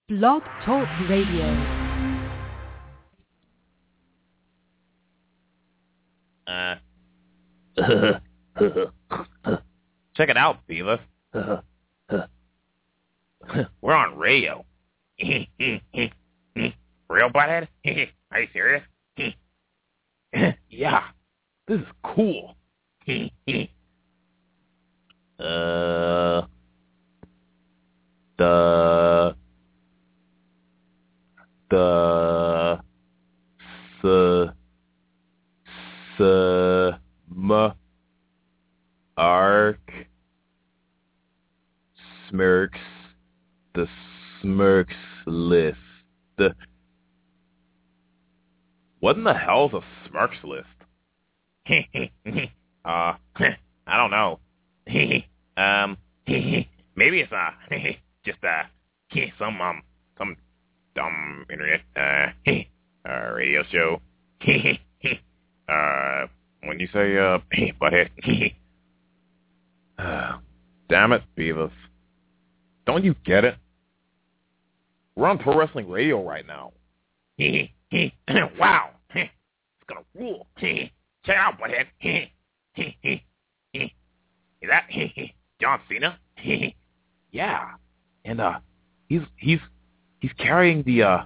Blog Talk Radio. Check it out, Beavis. We're on radio. Real butthead? Are you serious? Yeah, this is cool. Smirks, the Smirks list. What in the hell's a Smirks list? I don't know. Maybe it's just some dumb internet radio show. When you say butthead. Damn it, Beavis. Don't you get it? We're on Pro Wrestling Radio right now. Wow. It's gonna rule. Check it out, butthead. Is that John Cena? Yeah. And he's carrying the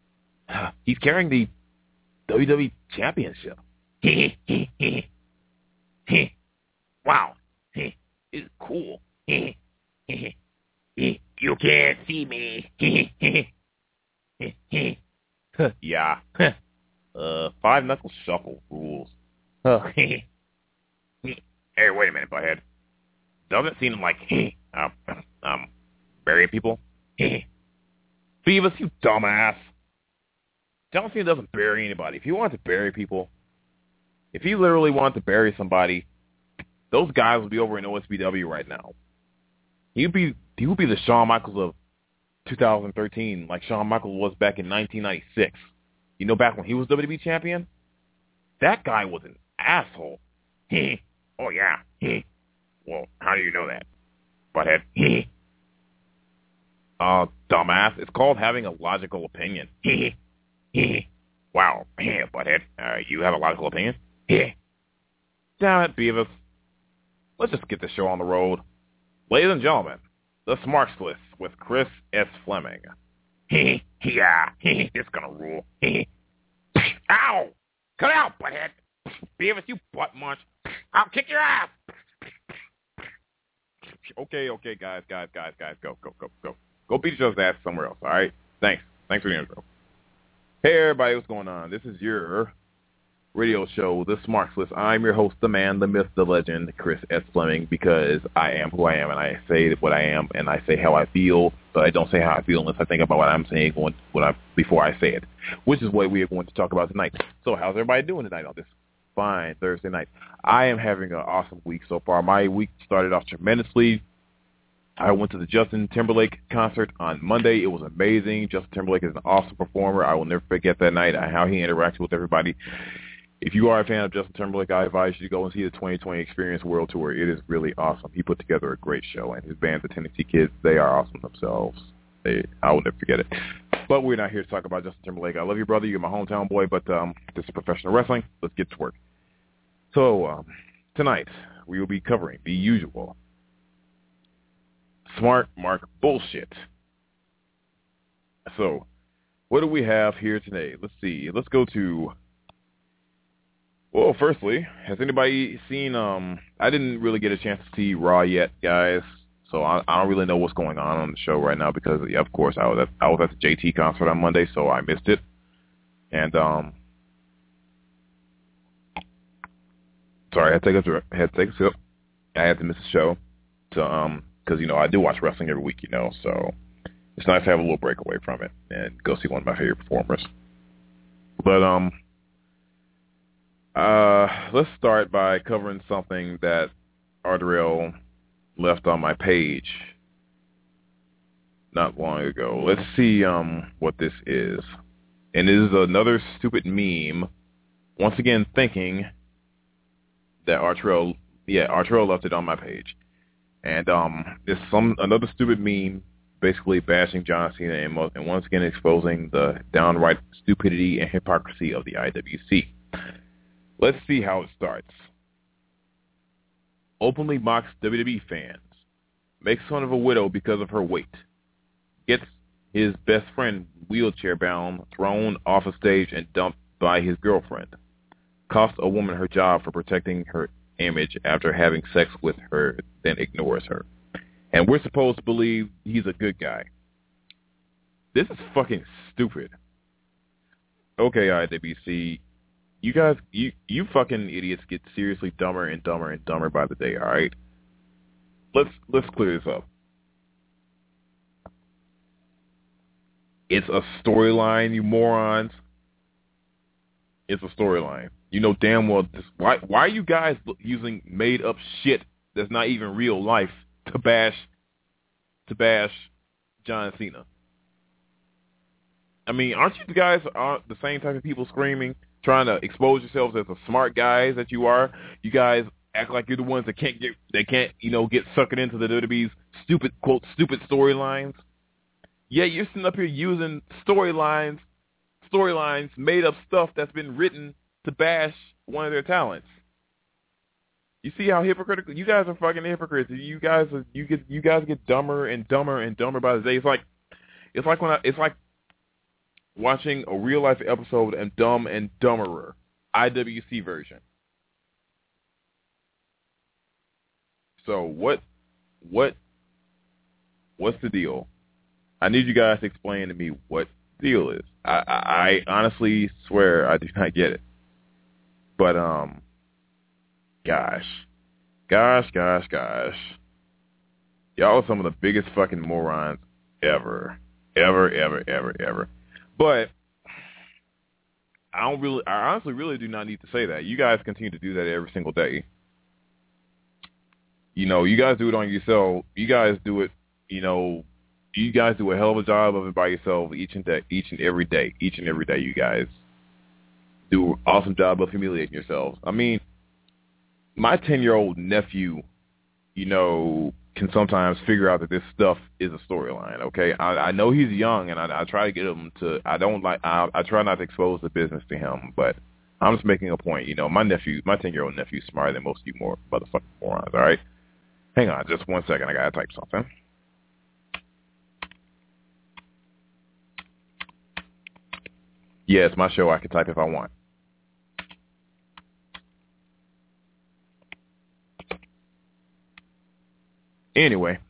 WWE Championship. Wow. It's cool. You can't see me. Yeah. Five Knuckle Shuffle rules. Hey, wait a minute, butthead. Doesn't seem like burying people. Beavis, you dumbass. John Cena doesn't bury anybody. If he wanted to bury people, if he literally wanted to bury somebody, those guys would be over in OSBW right now. He would be the Shawn Michaels of 2013, like Shawn Michaels was back in 1996. You know, back when he was WWE champion? That guy was an asshole. Oh, yeah. Well, how do you know that, butthead? Dumbass. It's called having a logical opinion. Wow. Butthead, you have a logical opinion? Damn it, Beavis. Let's just get the show on the road. Ladies and gentlemen, the Smarts List with Chris S. Fleming. Yeah, it's gonna rule. Ow! Cut out, butthead! Beavis, you butt munch. I'll kick your ass! Okay, guys, go. Go beat each other's ass somewhere else, all right? Thanks for the intro. Hey, everybody, what's going on? This is your radio show, The Smarts List. I'm your host, the man, the myth, the legend, Chris S. Fleming, because I am who I am, and I say what I am, and I say how I feel, but I don't say how I feel unless I think about what I'm saying before I say it, which is what we are going to talk about tonight. So how's everybody doing tonight on this fine Thursday night? I am having an awesome week so far. My week started off tremendously. I went to the Justin Timberlake concert on Monday. It was amazing. Justin Timberlake is an awesome performer. I will never forget that night and how he interacted with everybody. If you are a fan of Justin Timberlake, I advise you to go and see the 2020 Experience World Tour. It is really awesome. He put together a great show, and his band, the Tennessee Kids, they are awesome themselves. I will never forget it. But we're not here to talk about Justin Timberlake. I love you, brother. You're my hometown boy, but this is professional wrestling. Let's get to work. So tonight, we will be covering the usual Smart Mark bullshit. So, what do we have here today? Let's see. Let's go to... Well, firstly, has anybody seen, I didn't really get a chance to see Raw yet, guys, so I don't really know what's going on the show right now because, yeah, of course, I was at the JT concert on Monday, so I missed it, and, sorry, I had to take a sip. I had to miss the show, because, I do watch wrestling every week, so it's nice to have a little break away from it and go see one of my favorite performers. But, let's start by covering something that Ardrell left on my page not long ago. Let's see what this is. And it is another stupid meme, once again thinking that Ardrell left it on my page. And it's another stupid meme basically bashing John Cena and once again exposing the downright stupidity and hypocrisy of the IWC. Let's see how it starts. Openly mocks WWE fans. Makes fun of a widow because of her weight. Gets his best friend wheelchair-bound, thrown off a stage and dumped by his girlfriend. Costs a woman her job for protecting her image after having sex with her, then ignores her. And we're supposed to believe he's a good guy. This is fucking stupid. Okay, IWC, you guys, you fucking idiots get seriously dumber and dumber and dumber by the day, all right? Let's clear this up. It's a storyline, you morons. It's a storyline. You know damn well this. Why are you guys using made up shit that's not even real life to bash John Cena? I mean, aren't you guys the same type of people screaming, trying to expose yourselves as the smart guys that you are? You guys act like you're the ones that can't get suckered into the WWE's stupid storylines. Yeah, you're sitting up here using storylines, made up stuff that's been written to bash one of their talents. You see how hypocritical you guys are? Fucking hypocrites. You guys get dumber and dumber and dumber by the day. It's like watching a real life episode of Dumb and Dumberer, IWC version. So what's the deal? I need you guys to explain to me what the deal is. I honestly swear I do not get it. But gosh. Y'all are some of the biggest fucking morons ever. But I honestly really do not need to say that. You guys continue to do that every single day. You know, you guys do it on yourself. You guys do it, you guys do a hell of a job of it by yourself each and every day. You guys do an awesome job of humiliating yourselves. I mean, my 10-year-old nephew, can sometimes figure out that this stuff is a storyline, okay? I know he's young, and I try to get him to, I try not to expose the business to him, but I'm just making a point. My 10-year-old nephew's smarter than most of you more motherfucking morons, all right? Hang on just 1 second. I got to type something. Yeah, it's my show. I can type if I want. Anyway.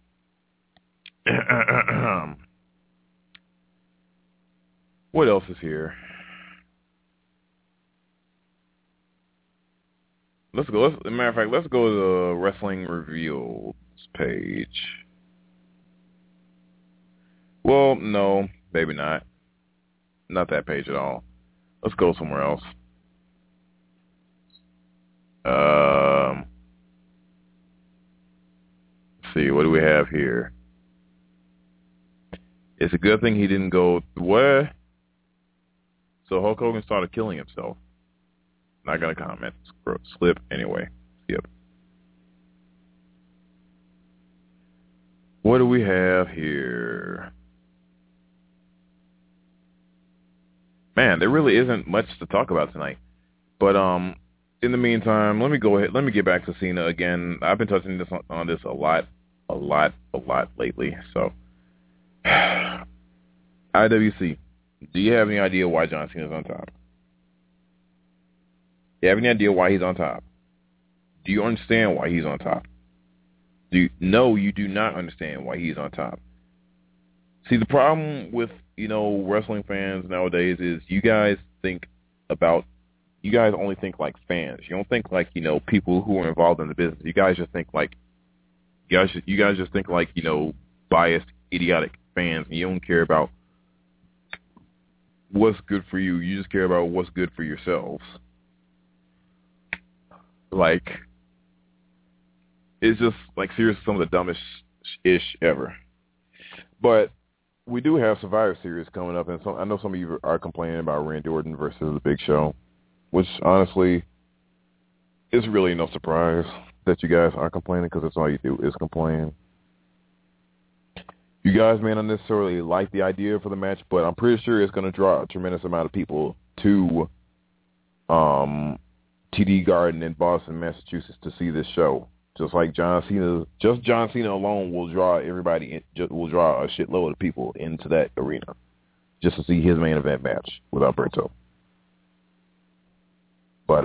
What else is here? As a matter of fact, let's go to the Wrestling Reveals page. Well, no, maybe not. Not that page at all. Let's go somewhere else. Let's see, what do we have here? It's a good thing he didn't go, what? So Hulk Hogan started killing himself. Not going to comment. Slip anyway. Skip. What do we have here? Man, there really isn't much to talk about tonight. But in the meantime, let me get back to Cena again. I've been touching on this a lot lately. So, IWC, do you have any idea why John Cena's on top? Do you have any idea why he's on top? Do you understand why he's on top? No, you do not understand why he's on top. See, the problem with, wrestling fans nowadays is you guys only think like fans. You don't think like, people who are involved in the business. You guys just think like, biased, idiotic fans, and you don't care about what's good for you. You just care about what's good for yourselves. Like, it's just, like, seriously some of the dumbest-ish ever. But we do have Survivor Series coming up, and I know some of you are complaining about Randy Orton versus The Big Show, which, honestly, is really no surprise that you guys are complaining, because that's all you do is complain. You guys may not necessarily like the idea for the match, but I'm pretty sure it's going to draw a tremendous amount of people to TD Garden in Boston, Massachusetts to see this show. Just like John Cena, just John Cena alone will draw will draw a shitload of people into that arena just to see his main event match with Alberto. But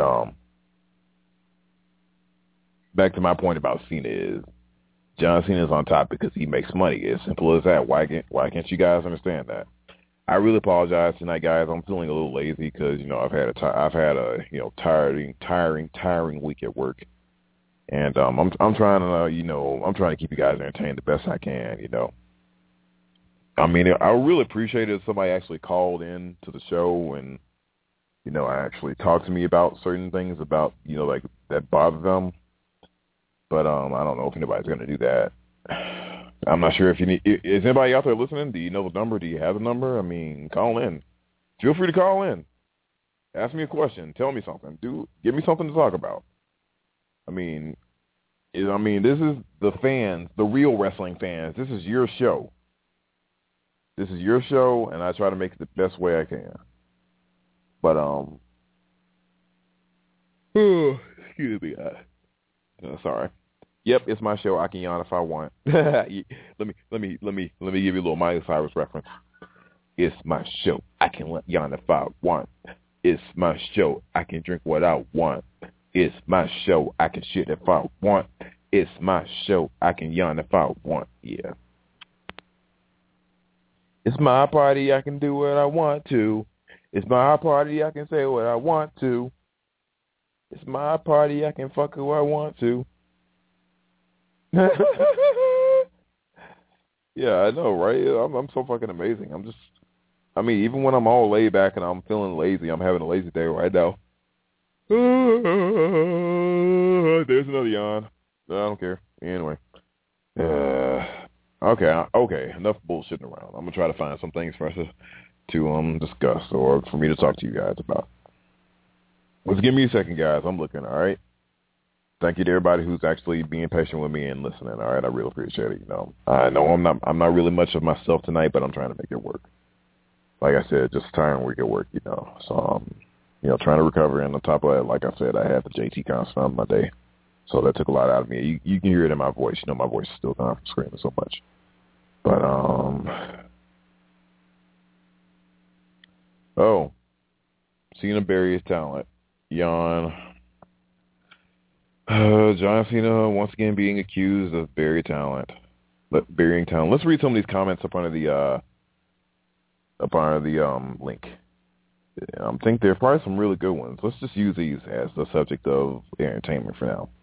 back to my point about Cena is John Cena's on top because he makes money. As simple as that. Why can't you guys understand that? I really apologize tonight, guys. I'm feeling a little lazy because I've had a tiring week at work. And I'm trying to keep you guys entertained the best I can. I mean, I really appreciate it if somebody actually called in to the show and actually talked to me about certain things about like that bother them. But I don't know if anybody's going to do that. I'm not sure if is anybody out there listening? Do you know the number? Do you have the number? I mean, call in. Feel free to call in. Ask me a question. Tell me something. Give me something to talk about. I mean, this is the fans, the real wrestling fans. This is your show. This is your show, and I try to make it the best way I can. But excuse me. Sorry. Yep, it's my show. I can yawn if I want. Let me give you a little Miley Cyrus reference. It's my show. I can yawn if I want. It's my show. I can drink what I want. It's my show. I can shit if I want. It's my show. I can yawn if I want. Yeah. It's my party. I can do what I want to. It's my party. I can say what I want to. It's my party. I can fuck who I want to. Yeah, I know, right? I'm so fucking amazing. Even when I'm all laid back and I'm feeling lazy, I'm having a lazy day right now. There's another yawn. I don't care. Anyway. Okay. Enough bullshitting around. I'm going to try to find some things for us to discuss or for me to talk to you guys about. Let's give me a second, guys. I'm looking, all right? Thank you to everybody who's actually being patient with me and listening, all right? I really appreciate it, I know I'm not really much of myself tonight, but I'm trying to make it work. Like I said, just tiring week at work, So, trying to recover. And on top of that, like I said, I had the JT concert on Monday. So that took a lot out of me. You can hear it in my voice. My voice is still gone from screaming so much. But, Cena buries talent. Yawn. John Cena once again being accused of burying talent. Let's read some of these comments up under the link. I think there are probably some really good ones. Let's just use these as the subject of entertainment for now.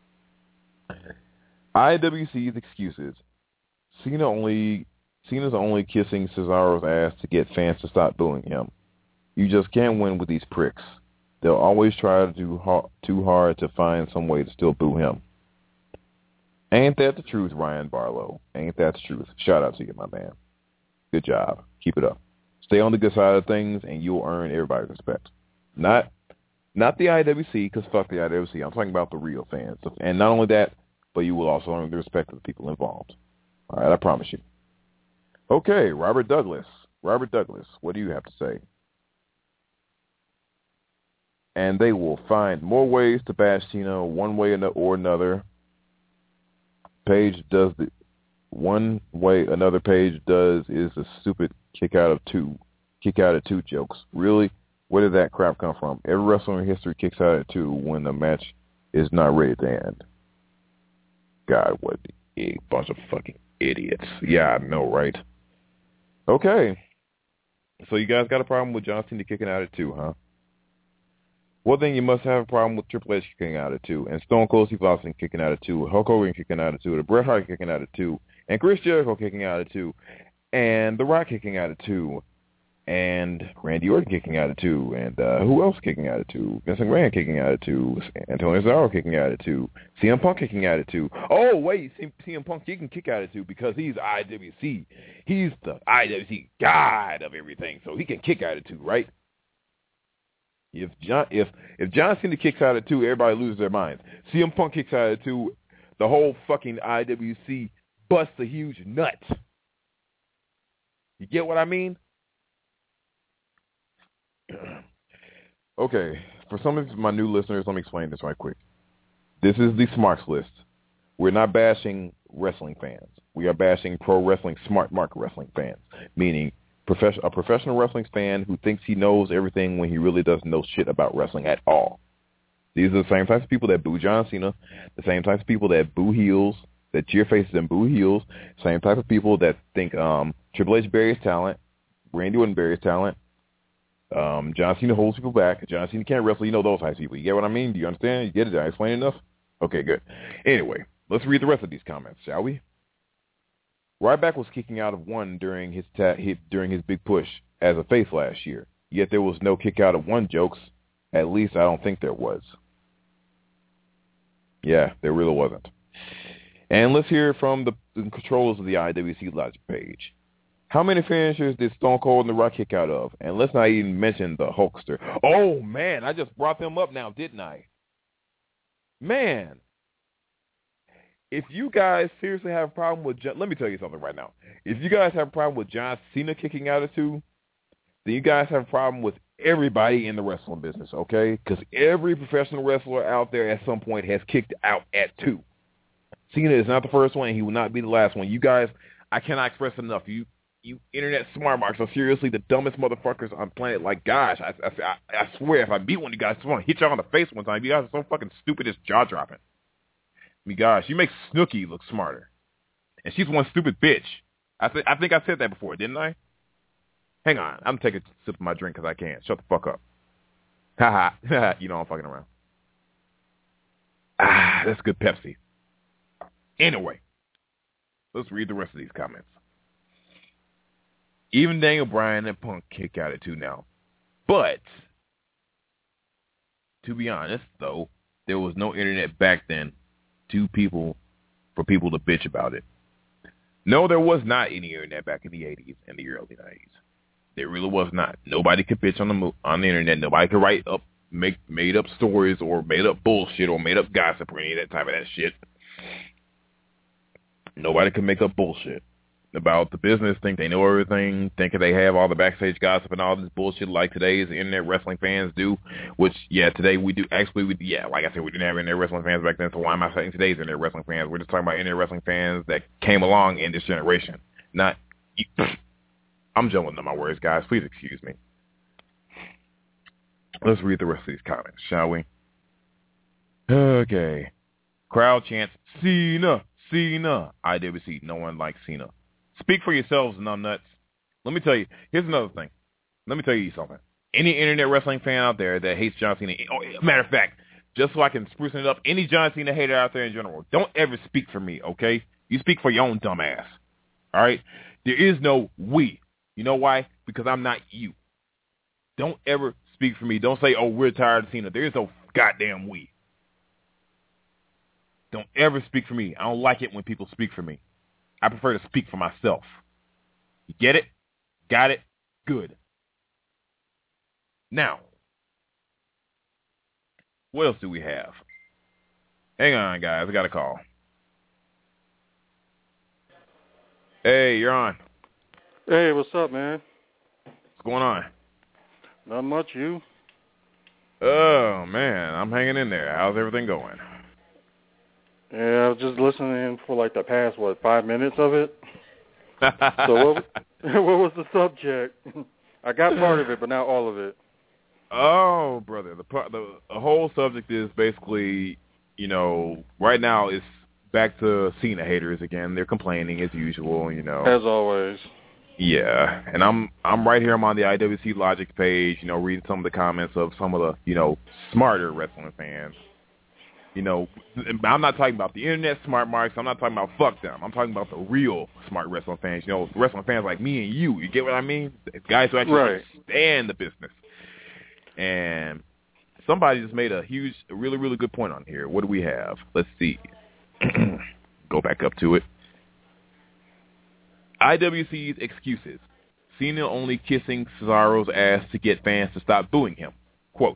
IWC's excuses. Cena's only kissing Cesaro's ass to get fans to stop booing him. You just can't win with these pricks. They'll always try to do too hard to find some way to still boo him. Ain't that the truth, Ryan Barlow? Ain't that the truth? Shout out to you, my man. Good job. Keep it up. Stay on the good side of things, and you'll earn everybody's respect. Not the IWC, because fuck the IWC. I'm talking about the real fans. And not only that, but you will also earn the respect of the people involved. All right, I promise you. Okay, Robert Douglas. What do you have to say? And they will find more ways to bash Cena one way or another. Page does the one way another page does is the stupid kick out of two jokes. Really? Where did that crap come from? Every wrestler in history kicks out at 2 when the match is not ready to end. God, what a bunch of fucking idiots. Yeah, I know, right? Okay. So you guys got a problem with John Cena kicking out at 2, huh? Well, then you must have a problem with Triple H kicking out at 2, and Stone Cold Steve Austin kicking out at 2, Hulk Hogan kicking out at 2, the Bret Hart kicking out at 2, and Chris Jericho kicking out at 2, and The Rock kicking out at 2, and Randy Orton kicking out at 2, and who else kicking out at 2? Vincent Grant kicking out at 2, Antonio Cesaro kicking out at 2, CM Punk kicking out at 2. Oh, wait, CM Punk, he can kick out at 2 because he's IWC. He's the IWC god of everything, so he can kick out at 2, right? If John Cena kicks out at 2, everybody loses their minds. CM Punk kicks out at 2, the whole fucking IWC busts a huge nut. You get what I mean? Okay, for some of my new listeners, let me explain this right quick. This is the Smarts List. We're not bashing wrestling fans. We are bashing pro wrestling, smart market wrestling fans, meaning a professional wrestling fan who thinks he knows everything when he really doesn't know shit about wrestling at all. These are the same types of people that boo John Cena, the same types of people that boo heels, that cheer faces and boo heels, same type of people that think Triple H buries talent, Randy Orton buries talent, John Cena holds people back, John Cena can't wrestle, you know those types of people. You get what I mean? Do you understand? You get it? Did I explain enough? Okay, good. Anyway, let's read the rest of these comments, shall we? Ryback was kicking out of one during his big push as a face last year, yet there was no kick out of one jokes. At least I don't think there was. Yeah, there really wasn't. And let's hear from the controllers of the IWC Logic page. How many finishers did Stone Cold and The Rock kick out of? And let's not even mention the Hulkster. Oh, man, I just brought them up now, didn't I? Man, if you guys seriously have a problem with let me tell you something right now. If you guys have a problem with John Cena kicking out of two, then you guys have a problem with everybody in the wrestling business, okay? Because every professional wrestler out there at some point has kicked out at two. Cena is not the first one, and he will not be the last one. You guys, I cannot express enough. You internet smart marks are seriously the dumbest motherfuckers on planet. Like, gosh, I swear, if I beat one of you guys, I want to hit you on the face one time. You guys are so fucking stupid, it's jaw-dropping. I mean, gosh, you make Snooki look smarter. And she's one stupid bitch. I think I said that before, didn't I? Hang on. I'm taking a sip of my drink because I can. Shut the fuck up. Ha-ha. You know I'm fucking around. That's good Pepsi. Anyway, let's read the rest of these comments. Even Daniel Bryan and Punk kick out at two now. But, to be honest, though, there was no internet back then for people to bitch about it. No, there was not any internet back in the 80s and the early 90s. There really was not. Nobody could bitch on the internet. Nobody could write up, made up stories or made up bullshit or made up gossip or any of that type of that shit. Nobody could make up bullshit about the business, think they know everything, thinking they have all the backstage gossip and all this bullshit like today's internet wrestling fans do, which, yeah, today we do. Actually, like I said, we didn't have internet wrestling fans back then, so why am I saying today's internet wrestling fans? We're just talking about internet wrestling fans that came along in this generation. Not, I'm jumbling on my words, guys. Please excuse me. Let's read the rest of these comments, shall we? Okay. Crowd chants, Cena, Cena. IWC, no one likes Cena. Speak for yourselves, numbnuts. Let me tell you, here's another thing. Let me tell you something. Any internet wrestling fan out there that hates John Cena, matter of fact, just so I can spruce it up, any John Cena hater out there in general, don't ever speak for me, okay? You speak for your own dumb ass, all right? There is no we. You know why? Because I'm not you. Don't ever speak for me. Don't say, oh, we're tired of Cena. There is no goddamn we. Don't ever speak for me. I don't like it when people speak for me. I prefer to speak for myself. You get it? Got it? Good. Now, what else do we have? Hang on, guys. I got a call. Hey, you're on. Hey, what's up, man? What's going on? Not much, you? Oh, man. I'm hanging in there. How's everything going? Yeah, I was just listening for like the past, 5 minutes of it? So what was the subject? I got part of it, but not all of it. Oh, brother. The whole subject is basically, right now it's back to Cena haters again. They're complaining as usual, As always. Yeah, and I'm right here. I'm on the IWC Logic page, reading some of the comments of some of the, smarter wrestling fans. I'm not talking about the internet smart marks. I'm not talking about fuck them. I'm talking about the real smart wrestling fans. Wrestling fans like me and you. You get what I mean? Guys who actually understand the business. And somebody just made a really, really good point on here. What do we have? Let's see. Go back up to it. IWC's excuses. Cena only kissing Cesaro's ass to get fans to stop booing him. Quote.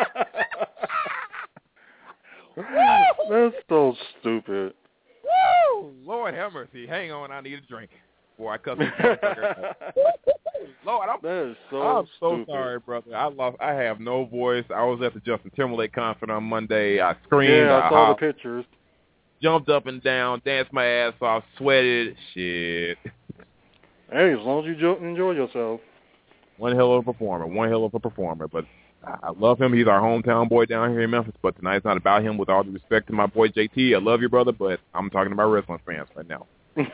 That's so stupid. Oh, Lord have mercy. Hang on, I need a drink before I cut this motherfucker. Lord, I'm so stupid. sorry, brother. I have no voice. I was at the Justin Timberlake concert on Monday. I screamed. Yeah, I saw hollered, the pictures. Jumped up and down, danced my ass off, sweated. Shit. Hey, as long as you enjoy yourself. One hell of a performer. But I love him. He's our hometown boy down here in Memphis. But tonight's not about him. With all due respect to my boy JT, I love you, brother. But I'm talking about wrestling fans right now.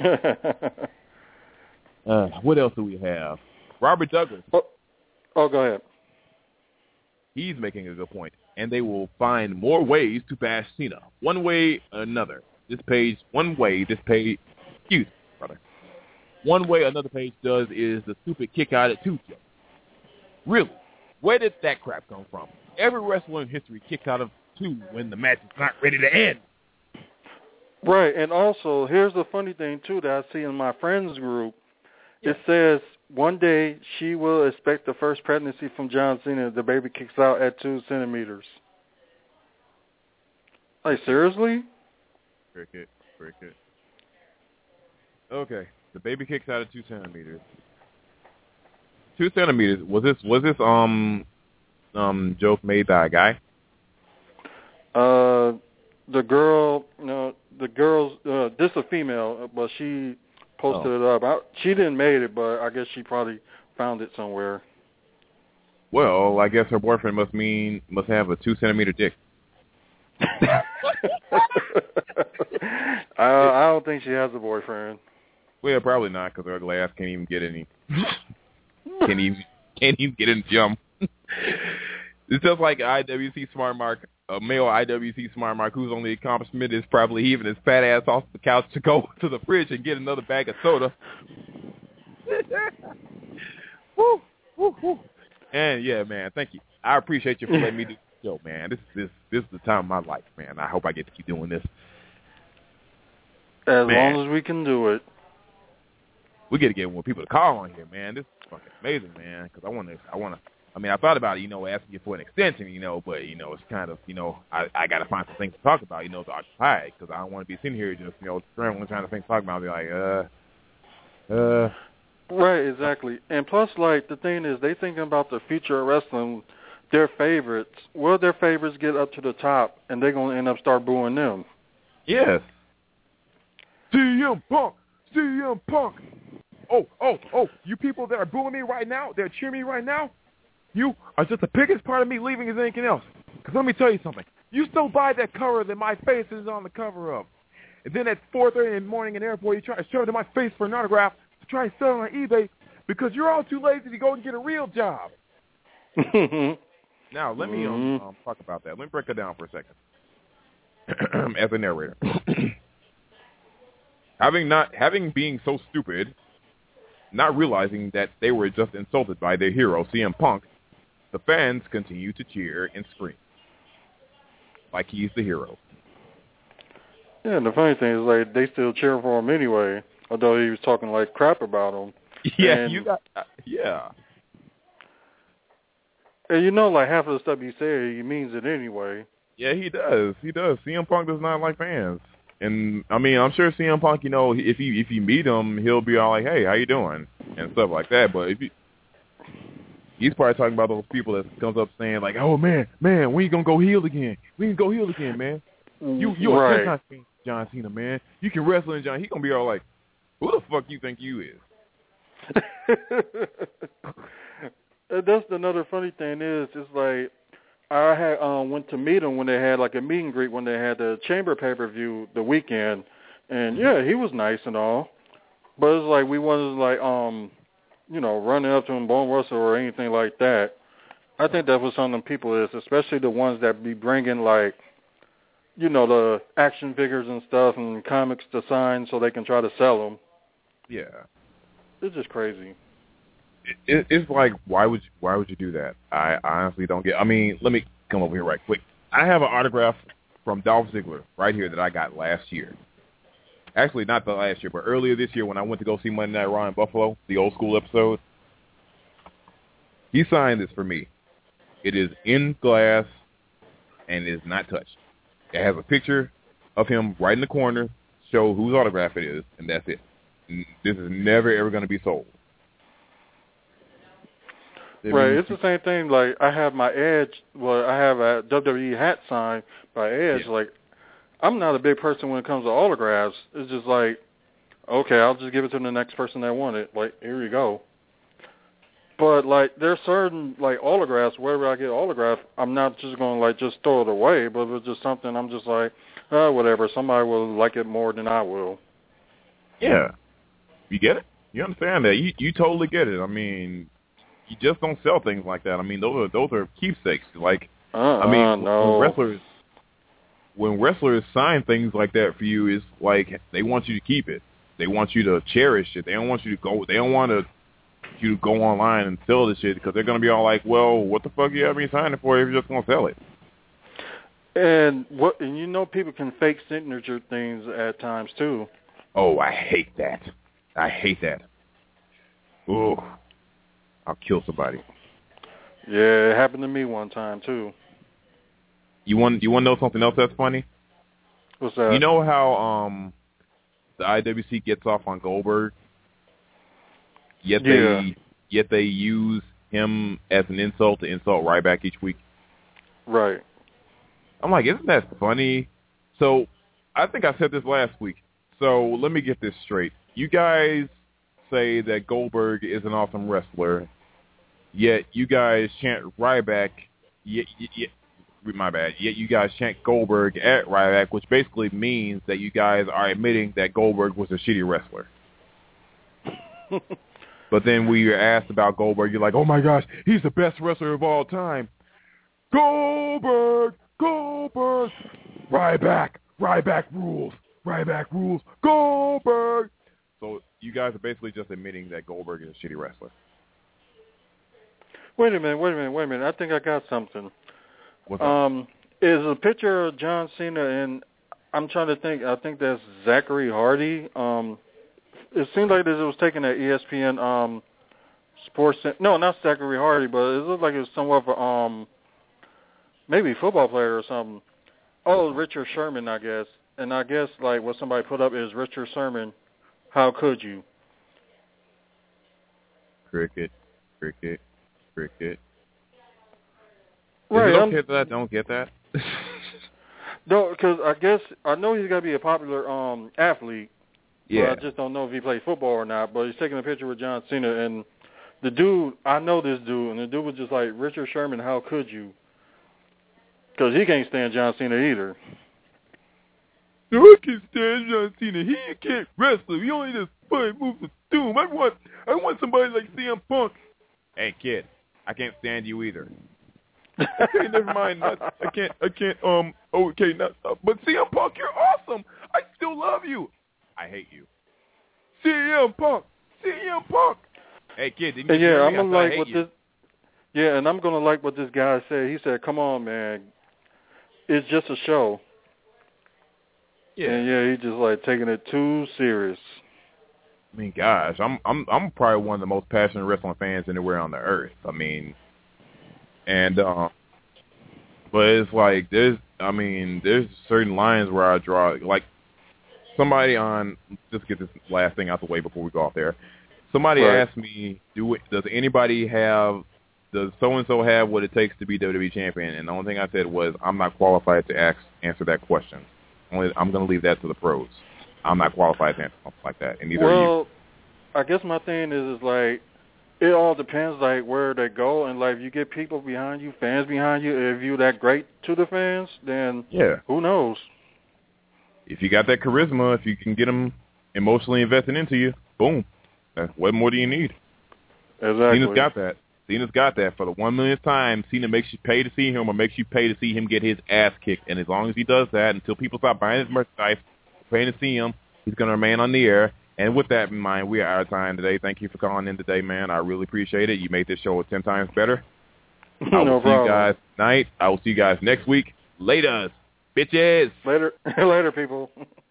What else do we have? Robert Douglas. Oh, go ahead. He's making a good point. And they will find more ways to bash Cena. One way or another. One way another page does is the stupid kick out at 2 joke. Really? Where did that crap come from? Every wrestler in history kicks out of 2 when the match is not ready to end. Right, and also, here's the funny thing, too, that I see in my friends group. Yeah. It says, one day she will expect the first pregnancy from John Cena. The baby kicks out at 2 centimeters. Like, seriously? Cricket. Okay, the baby kicks out at 2 centimeters. 2 centimeters. Was this joke made by a guy? The girl's this is a female, but she posted it up. She didn't make it, but I guess she probably found it somewhere. Well, I guess her boyfriend must have a 2 centimeter dick. I don't think she has a boyfriend. Well, probably not, because her glass can't even get any. can't even get in the gym. It's just like IWC Smart Mark, a male IWC Smart Mark, whose only accomplishment is probably heaving his fat ass off the couch to go to the fridge and get another bag of soda. Woo, woo, woo. And yeah, man, thank you. I appreciate you for letting me do the show, man. This is the time of my life, man. I hope I get to keep doing this. As long as we can do it. We got to get more people to call on here, man. This is fucking amazing, man. Because I thought about it, asking you for an extension, but, it's kind of, I got to find some things to talk about, to occupy, because I don't want to be sitting here just, scrambling, trying to think, talk about, I'll be like, Right, exactly. And plus, like, the thing is, they thinking about the future of wrestling, their favorites. Will their favorites get up to the top, and they're going to end up start booing them? Yes. CM Punk! Oh, you people that are booing me right now, they're cheering me right now, you are just the biggest part of me leaving is anything else. Because let me tell you something. You still buy that cover that my face is on the cover of. And then at 4:30 in the morning in the airport, you try to show it to my face for an autograph to try and sell it on eBay because you're all too lazy to go and get a real job. Now, let me talk about that. Let me break it down for a second. As a narrator. Having being so stupid, not realizing that they were just insulted by their hero, CM Punk, the fans continue to cheer and scream like he's the hero. Yeah, and the funny thing is, like, they still cheer for him anyway, although he was talking like crap about him. Yeah, yeah. And like half of the stuff he said, he means it anyway. Yeah, he does. CM Punk does not like fans. And, I'm sure CM Punk, if you meet him, he'll be all like, hey, how you doing? And stuff like that. But he's probably talking about those people that comes up saying, like, oh, man, we ain't going to go heel again. We can go heel again, man. You right. are John Cena, man. You can wrestle in John. He's going to be all like, who the fuck you think you is? That's another funny thing is, it's like, I had went to meet him when they had like a meet and greet when they had the Chamber pay-per-view the weekend, and yeah, he was nice and all, but it's like we wasn't like running up to him, bone wrestle or anything like that. I think that was some of the people is, especially the ones that be bringing like, the action figures and stuff and comics to sign so they can try to sell them. Yeah, it's just crazy. It's like, why would you do that? I honestly don't get. Let me come over here right quick. I have an autograph from Dolph Ziggler right here that I got last year. Actually, not the last year, but earlier this year when I went to go see Monday Night Raw in Buffalo, the old school episode. He signed this for me. It is in glass and it is not touched. It has a picture of him right in the corner show whose autograph it is, and that's it. This is never, ever going to be sold. Right, it's the same thing. Like, I have my Edge, I have a WWE hat signed by Edge. Yeah. Like, I'm not a big person when it comes to autographs. It's just like, okay, I'll just give it to the next person that want it. Like, here you go. But, like, there's certain, like, autographs, wherever I get autographed, I'm not just going to, like, just throw it away, but if it's just something I'm just like, whatever, somebody will like it more than I will. Yeah. You get it? You understand that? You totally get it. I mean, you just don't sell things like that. I mean, those are keepsakes. Like, no. when wrestlers sign things like that for you, it's like they want you to keep it. They want you to cherish it. They don't want you to go. They don't want you to go online and sell this shit because they're gonna be all like, "Well, what the fuck you have me signing for if you're just gonna sell it?" And you know, people can fake signature things at times too. Oh, I hate that. I hate that. Ooh, I'll kill somebody. Yeah, it happened to me one time too. You want to know something else that's funny? What's that? You know how the IWC gets off on Goldberg, yet they use him as an insult to insult Ryback each week. Right. I'm like, isn't that funny? So I think I said this last week. So let me get this straight. You guys say that Goldberg is an awesome wrestler, yet you guys chant Ryback. My bad. Yet you guys chant Goldberg at Ryback, which basically means that you guys are admitting that Goldberg was a shitty wrestler. But then when you're asked about Goldberg, you're like, oh my gosh, he's the best wrestler of all time. Goldberg! Ryback rules, Goldberg! So you guys are basically just admitting that Goldberg is a shitty wrestler. Wait a minute. I think I got something. What's up? Is a picture of John Cena, and I'm trying to think, I think that's Zachary Hardy. It seemed like this was taken at ESPN Sports. No, not Zachary Hardy, but it looked like it was somewhat of maybe a football player or something. Oh, Richard Sherman, I guess. And I guess, like, what somebody put up is Richard Sherman, how could you? Cricket. Right, Is it okay that I don't get that? No, because I guess I know he's got to be a popular athlete. Yeah. But I just don't know if he plays football or not. But he's taking a picture with John Cena, and the dude, I know this dude, and the dude was just like, Richard Sherman, how could you? Because he can't stand John Cena either. No, I can't stand John Cena. He can't wrestle. He only does 5 moves with Doom. I want somebody like CM Punk. Hey, kid, I can't stand you either. Okay, never mind. I can't. Okay, but CM Punk, you're awesome. I still love you. I hate you. CM Punk. Hey, kid, didn't you hear me? I'm gonna like what this. Yeah, and I'm gonna like what this guy said. He said, "Come on, man, it's just a show." Yeah. And yeah, he just like taking it too serious. I mean, gosh, I'm probably one of the most passionate wrestling fans anywhere on the earth. I mean, and but it's like there's certain lines where I draw. Like somebody on, just get this last thing out the way before we go off there. Somebody asked me, does so and so have what it takes to be WWE champion? And the only thing I said was, I'm not qualified to answer that question. I'm going to leave that to the pros. I'm not qualified to answer something like that, and neither are you. Well, I guess my thing is like, it all depends like where they go, and like if you get people behind you, fans behind you, if you're that great to the fans, then who knows? If you got that charisma, if you can get them emotionally invested into you, boom. What more do you need? Exactly. Cena's got that for the 1 millionth time. Cena makes you pay to see him, or makes you pay to see him get his ass kicked. And as long as he does that, until people stop buying his merchandise, paying to see him, he's going to remain on the air. And with that in mind, we are out of time today. Thank you for calling in today, man. I really appreciate it. You made this show 10 times better. I will see you guys tonight. I will see you guys next week. Later, bitches. Later, people.